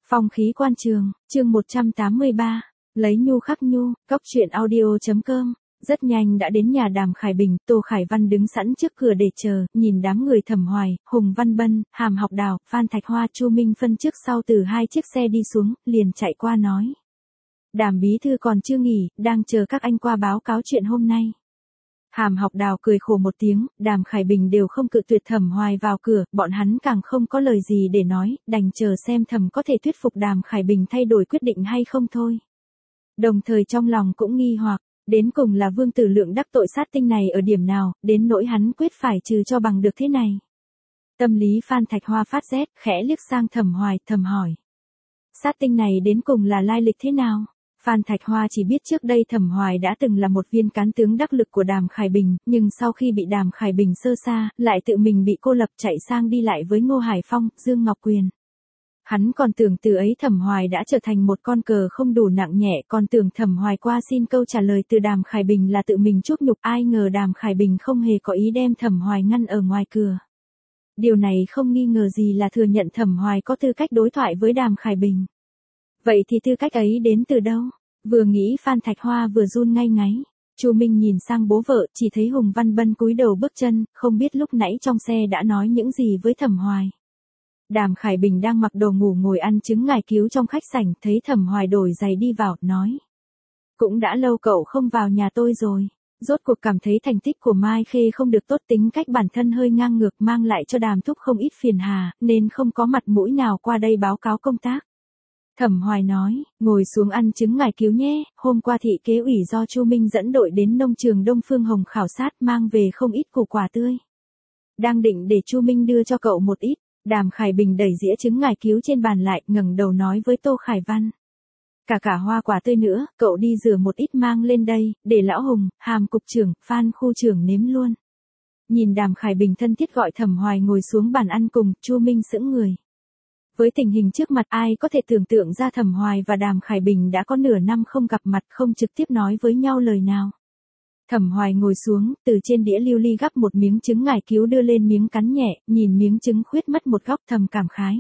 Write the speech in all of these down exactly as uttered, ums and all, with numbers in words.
Phong khí quan trường, chương một trăm tám mươi ba, lấy nhu khắc nhu, cóc truyện audio.com. Rất nhanh đã đến nhà Đàm Khải Bình, Tô Khải Văn đứng sẵn trước cửa để chờ, nhìn đám người Thẩm Hoài, Hùng Văn Bân, Hàm Học Đào, Phan Thạch Hoa, Chu Minh Phân trước sau từ hai chiếc xe đi xuống, liền chạy qua nói. Đàm bí thư còn chưa nghỉ, đang chờ các anh qua báo cáo chuyện hôm nay. Hàm Học Đào cười khổ một tiếng, Đàm Khải Bình đều không cự tuyệt Thẩm Hoài vào cửa, bọn hắn càng không có lời gì để nói, đành chờ xem Thẩm có thể thuyết phục Đàm Khải Bình thay đổi quyết định hay không thôi. Đồng thời trong lòng cũng nghi hoặc, đến cùng là Vương Tử Lượng đắc tội sát tinh này ở điểm nào, đến nỗi hắn quyết phải trừ cho bằng được thế này. Tâm lý Phan Thạch Hoa phát rét, khẽ liếc sang Thẩm Hoài, thầm hỏi. Sát tinh này đến cùng là lai lịch thế nào? Phan Thạch Hoa chỉ biết trước đây Thẩm Hoài đã từng là một viên cán tướng đắc lực của Đàm Khải Bình, nhưng sau khi bị Đàm Khải Bình sơ sa, lại tự mình bị cô lập chạy sang đi lại với Ngô Hải Phong, Dương Ngọc Quyền. Hắn còn tưởng từ ấy Thẩm Hoài đã trở thành một con cờ không đủ nặng nhẹ, còn tưởng Thẩm Hoài qua xin câu trả lời từ Đàm Khải Bình là tự mình chuốc nhục, ai ngờ Đàm Khải Bình không hề có ý đem Thẩm Hoài ngăn ở ngoài cửa. Điều này không nghi ngờ gì là thừa nhận Thẩm Hoài có tư cách đối thoại với Đàm Khải Bình. Vậy thì tư cách ấy đến từ đâu? Vừa nghĩ Phan Thạch Hoa vừa run ngay ngáy. Chu Minh nhìn sang bố vợ, chỉ thấy Hùng Văn Bân cúi đầu bước chân, không biết lúc nãy trong xe đã nói những gì với Thẩm Hoài. Đàm Khải Bình đang mặc đồ ngủ ngồi ăn trứng ngải cứu trong khách sảnh, thấy Thẩm Hoài đổi giày đi vào, nói. Cũng đã lâu cậu không vào nhà tôi rồi. Rốt cuộc cảm thấy thành tích của Mai Khê không được tốt, tính cách bản thân hơi ngang ngược, mang lại cho Đàm thúc không ít phiền hà, nên không có mặt mũi nào qua đây báo cáo công tác. Thẩm Hoài nói, ngồi xuống ăn trứng ngải cứu nhé, hôm qua thị kế ủy do Chu Minh dẫn đội đến nông trường Đông Phương Hồng khảo sát, mang về không ít củ quả tươi. Đang định để Chu Minh đưa cho cậu một ít. Đàm Khải Bình đẩy dĩa trứng ngải cứu trên bàn lại, ngẩng đầu nói với Tô Khải Văn. Cả cả hoa quả tươi nữa, cậu đi rửa một ít mang lên đây, để lão Hùng, Hàm cục trưởng, Phan khu trưởng nếm luôn. Nhìn Đàm Khải Bình thân thiết gọi Thẩm Hoài ngồi xuống bàn ăn cùng, Chu Minh sững người. Với tình hình trước mặt, ai có thể tưởng tượng ra Thẩm Hoài và Đàm Khải Bình đã có nửa năm không gặp mặt, không trực tiếp nói với nhau lời nào. Thẩm Hoài ngồi xuống, từ trên đĩa lưu ly gắp một miếng trứng ngải cứu đưa lên miếng cắn nhẹ, nhìn miếng trứng khuyết mất một góc thầm cảm khái.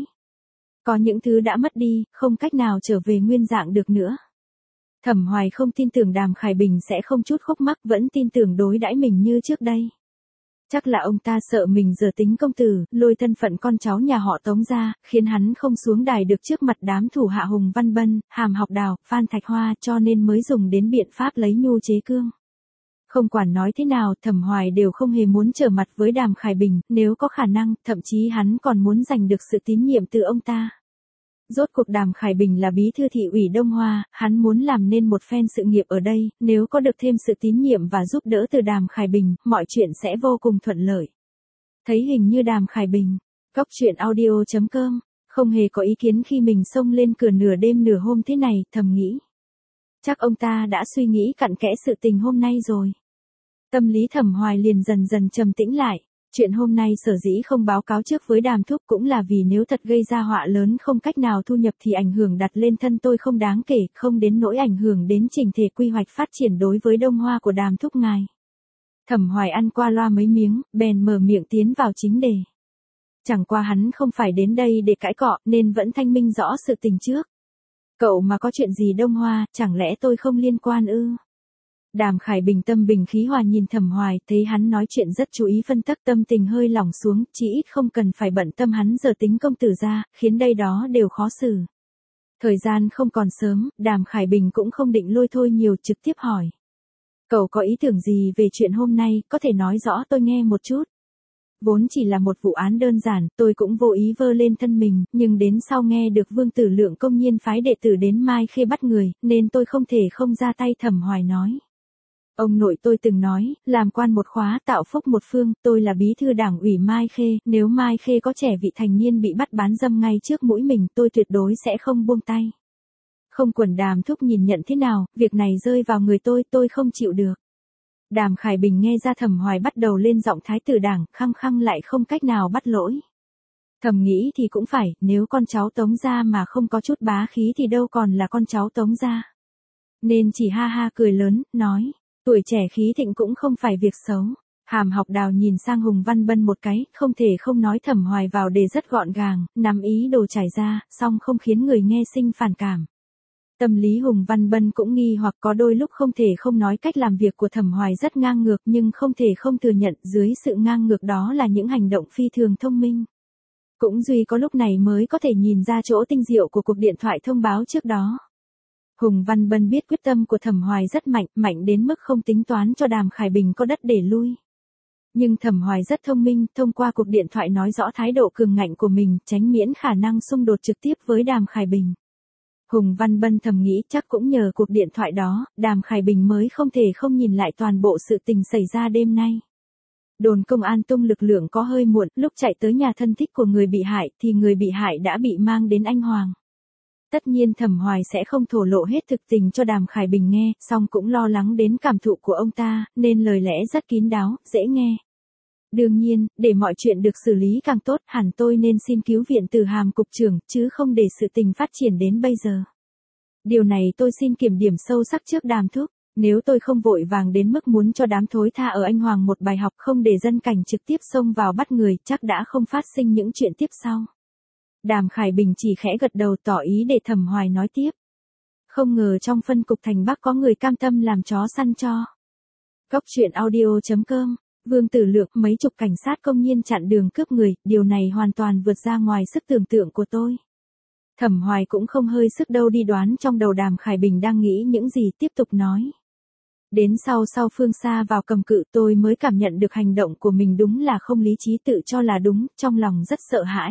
Có những thứ đã mất đi, không cách nào trở về nguyên dạng được nữa. Thẩm Hoài không tin tưởng Đàm Khải Bình sẽ không chút khúc mắc, vẫn tin tưởng đối đãi mình như trước đây. Chắc là ông ta sợ mình giờ tính công tử, lôi thân phận con cháu nhà họ Tống ra, khiến hắn không xuống đài được trước mặt đám thủ hạ Hùng Văn Bân, Hàm Học Đào, Phan Thạch Hoa, cho nên mới dùng đến biện pháp lấy nhu chế cương. Không quản nói thế nào, Thẩm Hoài đều không hề muốn trở mặt với Đàm Khải Bình, nếu có khả năng, thậm chí hắn còn muốn giành được sự tín nhiệm từ ông ta. Rốt cuộc Đàm Khải Bình là bí thư thị ủy Đông Hoa, hắn muốn làm nên một phen sự nghiệp ở đây, nếu có được thêm sự tín nhiệm và giúp đỡ từ Đàm Khải Bình, mọi chuyện sẽ vô cùng thuận lợi. Thấy hình như Đàm Khải Bình, cóc truyện audio.com, không hề có ý kiến khi mình xông lên cửa nửa đêm nửa hôm thế này, thầm nghĩ. Chắc ông ta đã suy nghĩ cặn kẽ sự tình hôm nay rồi. Tâm lý Thẩm Hoài liền dần dần trầm tĩnh lại. Chuyện hôm nay sở dĩ không báo cáo trước với Đàm thúc cũng là vì nếu thật gây ra họa lớn không cách nào thu nhập thì ảnh hưởng đặt lên thân tôi không đáng kể, không đến nỗi ảnh hưởng đến chỉnh thể quy hoạch phát triển đối với Đông Hoa của Đàm thúc ngài. Thẩm Hoài ăn qua loa mấy miếng, bèn mở miệng tiến vào chính đề. Chẳng qua hắn không phải đến đây để cãi cọ nên vẫn thanh minh rõ sự tình trước. Cậu mà có chuyện gì Đông Hoa, chẳng lẽ tôi không liên quan ư? Đàm Khải Bình tâm bình khí hòa nhìn Thẩm Hoài, thấy hắn nói chuyện rất chú ý phân tích, tâm tình hơi lỏng xuống, chỉ ít không cần phải bận tâm hắn giờ tính công tử ra, khiến đây đó đều khó xử. Thời gian không còn sớm, Đàm Khải Bình cũng không định lôi thôi nhiều, trực tiếp hỏi. Cậu có ý tưởng gì về chuyện hôm nay, có thể nói rõ tôi nghe một chút. Vốn chỉ là một vụ án đơn giản, tôi cũng vô ý vơ lên thân mình, nhưng đến sau nghe được Vương Tử Lượng công nhiên phái đệ tử đến Mai Khê bắt người, nên tôi không thể không ra tay. Thẩm Hoài nói. Ông nội tôi từng nói, làm quan một khóa tạo phúc một phương, tôi là bí thư đảng ủy Mai Khê, nếu Mai Khê có trẻ vị thành niên bị bắt bán dâm ngay trước mũi mình, tôi tuyệt đối sẽ không buông tay. Không quần Đàm thúc nhìn nhận thế nào, việc này rơi vào người tôi, tôi không chịu được. Đàm Khải Bình nghe ra Thẩm Hoài bắt đầu lên giọng thái tử đảng, khăng khăng lại không cách nào bắt lỗi. Thầm nghĩ thì cũng phải, nếu con cháu Tống gia mà không có chút bá khí thì đâu còn là con cháu Tống gia. Nên chỉ ha ha cười lớn, nói. Tuổi trẻ khí thịnh cũng không phải việc xấu. Hàm Học Đào nhìn sang Hùng Văn Bân một cái, không thể không nói Thẩm Hoài vào đề rất gọn gàng, nắm ý đồ trải ra, song không khiến người nghe sinh phản cảm. Tâm lý Hùng Văn Bân cũng nghi hoặc có đôi lúc không thể không nói cách làm việc của Thẩm Hoài rất ngang ngược nhưng không thể không thừa nhận dưới sự ngang ngược đó là những hành động phi thường thông minh. Cũng duy có lúc này mới có thể nhìn ra chỗ tinh diệu của cuộc điện thoại thông báo trước đó. Hùng Văn Bân biết quyết tâm của Thẩm Hoài rất mạnh, mạnh đến mức không tính toán cho Đàm Khải Bình có đất để lui. Nhưng Thẩm Hoài rất thông minh, thông qua cuộc điện thoại nói rõ thái độ cường ngạnh của mình, tránh miễn khả năng xung đột trực tiếp với Đàm Khải Bình. Hùng Văn Bân thầm nghĩ chắc cũng nhờ cuộc điện thoại đó, Đàm Khải Bình mới không thể không nhìn lại toàn bộ sự tình xảy ra đêm nay. Đồn công an tung lực lượng có hơi muộn, lúc chạy tới nhà thân thích của người bị hại thì người bị hại đã bị mang đến Anh Hoàng. Tất nhiên Thẩm Hoài sẽ không thổ lộ hết thực tình cho Đàm Khải Bình nghe, song cũng lo lắng đến cảm thụ của ông ta, nên lời lẽ rất kín đáo, dễ nghe. Đương nhiên, để mọi chuyện được xử lý càng tốt, hẳn tôi nên xin cứu viện từ Hàm cục trưởng, chứ không để sự tình phát triển đến bây giờ. Điều này tôi xin kiểm điểm sâu sắc trước Đàm thúc, nếu tôi không vội vàng đến mức muốn cho đám thối tha ở Anh Hoàng một bài học không để dân cảnh trực tiếp xông vào bắt người, chắc đã không phát sinh những chuyện tiếp sau. Đàm Khải Bình chỉ khẽ gật đầu tỏ ý để Thẩm Hoài nói tiếp. Không ngờ trong phân cục thành Bắc có người cam tâm làm chó săn cho. Cóc truyện audio chấm com. Vương Tử Lượng, mấy chục cảnh sát công nhiên chặn đường cướp người, điều này hoàn toàn vượt ra ngoài sức tưởng tượng của tôi. Thẩm Hoài cũng không hơi sức đâu đi đoán trong đầu Đàm Khải Bình đang nghĩ những gì, tiếp tục nói. Đến sau sau Phương Sa vào cầm cự tôi mới cảm nhận được hành động của mình đúng là không lý trí, tự cho là đúng, trong lòng rất sợ hãi.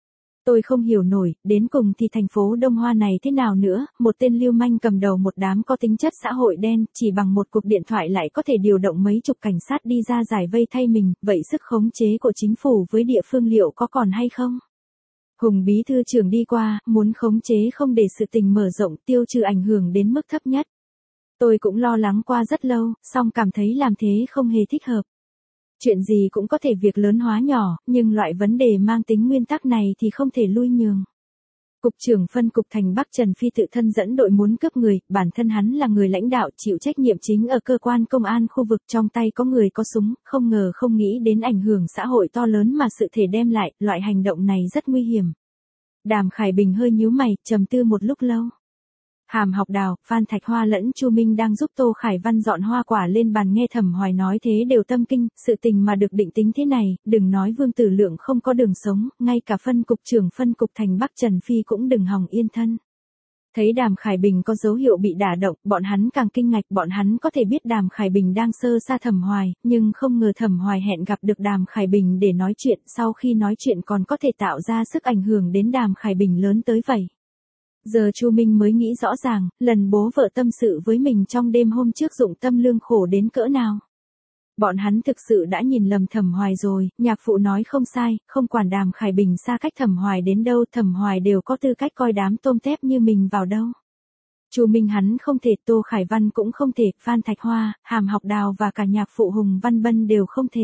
Tôi không hiểu nổi, đến cùng thì thành phố Đông Hoa này thế nào nữa, một tên lưu manh cầm đầu một đám có tính chất xã hội đen, chỉ bằng một cuộc điện thoại lại có thể điều động mấy chục cảnh sát đi ra giải vây thay mình, vậy sức khống chế của chính phủ với địa phương liệu có còn hay không? Hùng bí thư trưởng đi qua, muốn khống chế không để sự tình mở rộng, tiêu trừ ảnh hưởng đến mức thấp nhất. Tôi cũng lo lắng qua rất lâu, song cảm thấy làm thế không hề thích hợp. Chuyện gì cũng có thể việc lớn hóa nhỏ, nhưng loại vấn đề mang tính nguyên tắc này thì không thể lui nhường. Cục trưởng phân cục thành Bắc Trần Phi tự thân dẫn đội muốn cướp người, bản thân hắn là người lãnh đạo chịu trách nhiệm chính ở cơ quan công an khu vực, trong tay có người có súng, không ngờ không nghĩ đến ảnh hưởng xã hội to lớn mà sự thể đem lại, loại hành động này rất nguy hiểm. Đàm Khải Bình hơi nhíu mày, trầm tư một lúc lâu. Hàm Học Đào, Phan Thạch Hoa lẫn Chu Minh đang giúp Tô Khải Văn dọn hoa quả lên bàn, nghe Thẩm Hoài nói thế đều tâm kinh, sự tình mà được định tính thế này, đừng nói Vương Tử Lượng không có đường sống, ngay cả phân cục trưởng phân cục thành Bắc Trần Phi cũng đừng hòng yên thân. Thấy Đàm Khải Bình có dấu hiệu bị đả động, bọn hắn càng kinh ngạc, bọn hắn có thể biết Đàm Khải Bình đang sơ xa Thẩm Hoài, nhưng không ngờ Thẩm Hoài hẹn gặp được Đàm Khải Bình để nói chuyện, sau khi nói chuyện còn có thể tạo ra sức ảnh hưởng đến Đàm Khải Bình lớn tới vậy. Giờ Chu Minh mới nghĩ rõ ràng, lần bố vợ tâm sự với mình trong đêm hôm trước dụng tâm lương khổ đến cỡ nào. Bọn hắn thực sự đã nhìn lầm Thẩm Hoài rồi, nhạc phụ nói không sai, không quản Đàm Khải Bình xa cách Thẩm Hoài đến đâu, Thẩm Hoài đều có tư cách coi đám tôm tép như mình vào đâu. Chu Minh hắn không thể, Tô Khải Văn cũng không thể, Phan Thạch Hoa, Hàm Học Đào và cả nhạc phụ Hùng Văn Bân đều không thể.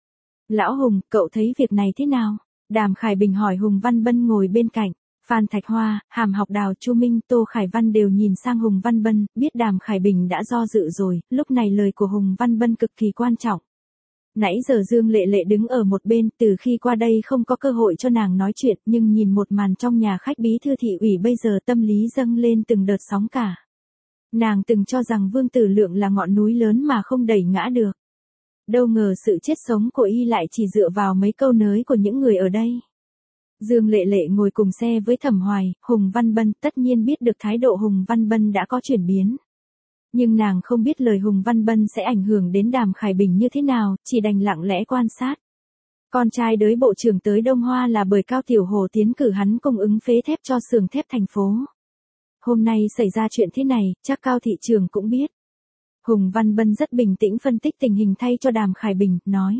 Lão Hùng, cậu thấy việc này thế nào? Đàm Khải Bình hỏi Hùng Văn Bân ngồi bên cạnh. Phan Thạch Hoa, Hàm Học Đào, Chu Minh, Tô Khải Văn đều nhìn sang Hùng Văn Bân, biết Đàm Khải Bình đã do dự rồi, lúc này lời của Hùng Văn Bân cực kỳ quan trọng. Nãy giờ Dương Lệ Lệ đứng ở một bên, từ khi qua đây không có cơ hội cho nàng nói chuyện, nhưng nhìn một màn trong nhà khách bí thư thị ủy bây giờ tâm lý dâng lên từng đợt sóng cả. Nàng từng cho rằng Vương Tử Lượng là ngọn núi lớn mà không đẩy ngã được. Đâu ngờ sự chết sống của y lại chỉ dựa vào mấy câu nới của những người ở đây. Dương Lệ Lệ ngồi cùng xe với Thẩm Hoài, Hùng Văn Bân, tất nhiên biết được thái độ Hùng Văn Bân đã có chuyển biến. Nhưng nàng không biết lời Hùng Văn Bân sẽ ảnh hưởng đến Đàm Khải Bình như thế nào, chỉ đành lặng lẽ quan sát. Con trai đới bộ trưởng tới Đông Hoa là bởi Cao Tiểu Hồ tiến cử hắn cung ứng phế thép cho xưởng thép thành phố. Hôm nay xảy ra chuyện thế này, chắc Cao thị trường cũng biết. Hùng Văn Bân rất bình tĩnh phân tích tình hình thay cho Đàm Khải Bình, nói.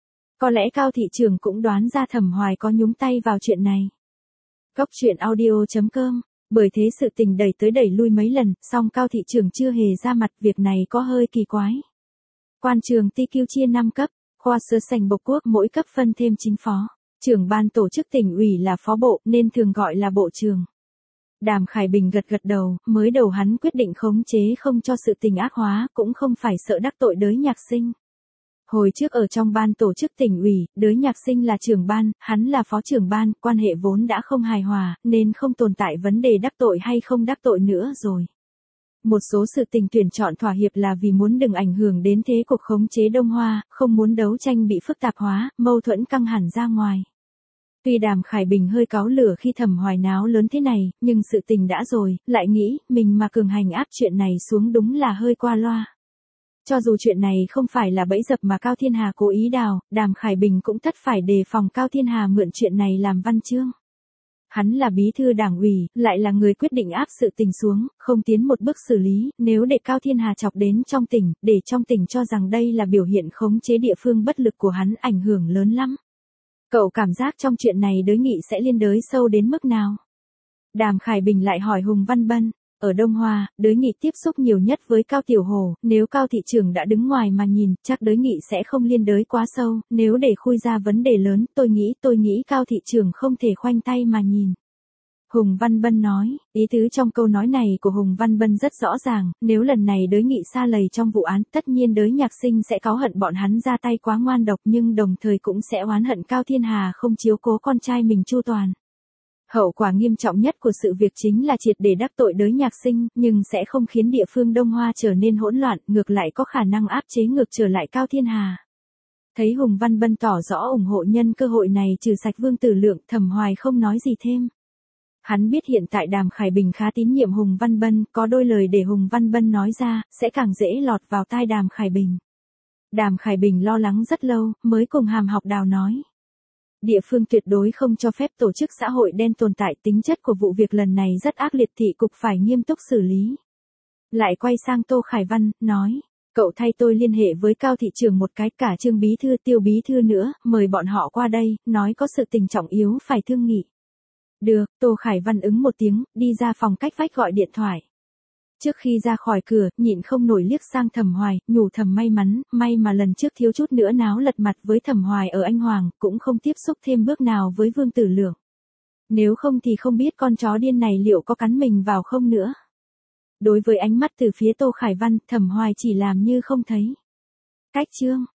Có lẽ Cao thị trường cũng đoán ra Thẩm Hoài có nhúng tay vào chuyện này. Cóc truyện audio chấm com. Bởi thế sự tình đẩy tới đẩy lui mấy lần, song Cao thị trường chưa hề ra mặt, việc này có hơi kỳ quái. Quan trường tê quy chia năm cấp, khoa sơ sành bộc quốc mỗi cấp phân thêm chính phó. Trưởng ban tổ chức tỉnh ủy là phó bộ nên thường gọi là bộ trưởng. Đàm Khải Bình gật gật đầu, mới đầu hắn quyết định khống chế không cho sự tình ác hóa, cũng không phải sợ đắc tội đới nhạc sinh. Hồi trước ở trong ban tổ chức tỉnh ủy, đới nhạc sinh là trưởng ban, hắn là phó trưởng ban, quan hệ vốn đã không hài hòa, nên không tồn tại vấn đề đắc tội hay không đắc tội nữa rồi. Một số sự tình tuyển chọn thỏa hiệp là vì muốn đừng ảnh hưởng đến thế cục khống chế Đông Hoa, không muốn đấu tranh bị phức tạp hóa, mâu thuẫn căng hẳn ra ngoài. Tuy Đàm Khải Bình hơi cáu lửa khi Thẩm Hoài náo lớn thế này, nhưng sự tình đã rồi, lại nghĩ, mình mà cường hành áp chuyện này xuống đúng là hơi qua loa. Cho dù chuyện này không phải là bẫy dập mà Cao Thiên Hà cố ý đào, Đàm Khải Bình cũng tất phải đề phòng Cao Thiên Hà mượn chuyện này làm văn chương. Hắn là bí thư đảng ủy, lại là người quyết định áp sự tình xuống, không tiến một bước xử lý, nếu để Cao Thiên Hà chọc đến trong tỉnh, để trong tỉnh cho rằng đây là biểu hiện khống chế địa phương bất lực của hắn ảnh hưởng lớn lắm. Cậu cảm giác trong chuyện này đới nghị sẽ liên đới sâu đến mức nào? Đàm Khải Bình lại hỏi Hùng Văn Bân. Ở Đông Hoa, đới nghị tiếp xúc nhiều nhất với Cao Tiểu Hồ, nếu Cao thị trưởng đã đứng ngoài mà nhìn, chắc đới nghị sẽ không liên đới quá sâu, nếu để khui ra vấn đề lớn, tôi nghĩ tôi nghĩ Cao thị trưởng không thể khoanh tay mà nhìn. Hùng Văn Bân nói, ý tứ trong câu nói này của Hùng Văn Bân rất rõ ràng, nếu lần này đới nghị sa lầy trong vụ án, tất nhiên đới nhạc sinh sẽ cáu hận bọn hắn ra tay quá ngoan độc nhưng đồng thời cũng sẽ oán hận Cao Thiên Hà không chiếu cố con trai mình chu toàn. Hậu quả nghiêm trọng nhất của sự việc chính là triệt để đắc tội đới nhạc sinh, nhưng sẽ không khiến địa phương Đông Hoa trở nên hỗn loạn, ngược lại có khả năng áp chế ngược trở lại Cao Thiên Hà. Thấy Hùng Văn Bân tỏ rõ ủng hộ nhân cơ hội này trừ sạch Vương Tử Lượng, Thẩm Hoài không nói gì thêm. Hắn biết hiện tại Đàm Khải Bình khá tín nhiệm Hùng Văn Bân, có đôi lời để Hùng Văn Bân nói ra, sẽ càng dễ lọt vào tai Đàm Khải Bình. Đàm Khải Bình lo lắng rất lâu, mới cùng Hàm Học Đào nói. Địa phương tuyệt đối không cho phép tổ chức xã hội đen tồn tại, tính chất của vụ việc lần này rất ác liệt, thị cục phải nghiêm túc xử lý. Lại quay sang Tô Khải Văn, nói, cậu thay tôi liên hệ với Cao thị trưởng một cái, cả Trương bí thư, Tiêu bí thư nữa, mời bọn họ qua đây, nói có sự tình trọng yếu phải thương nghị. Được, Tô Khải Văn ứng một tiếng, đi ra phòng cách vách gọi điện thoại. Trước khi ra khỏi cửa, nhịn không nổi liếc sang Thẩm Hoài, nhủ thầm may mắn, may mà lần trước thiếu chút nữa náo lật mặt với Thẩm Hoài ở Anh Hoàng, cũng không tiếp xúc thêm bước nào với Vương Tử Lượng. Nếu không thì không biết con chó điên này liệu có cắn mình vào không nữa. Đối với ánh mắt từ phía Tô Khải Văn, Thẩm Hoài chỉ làm như không thấy. Cách chương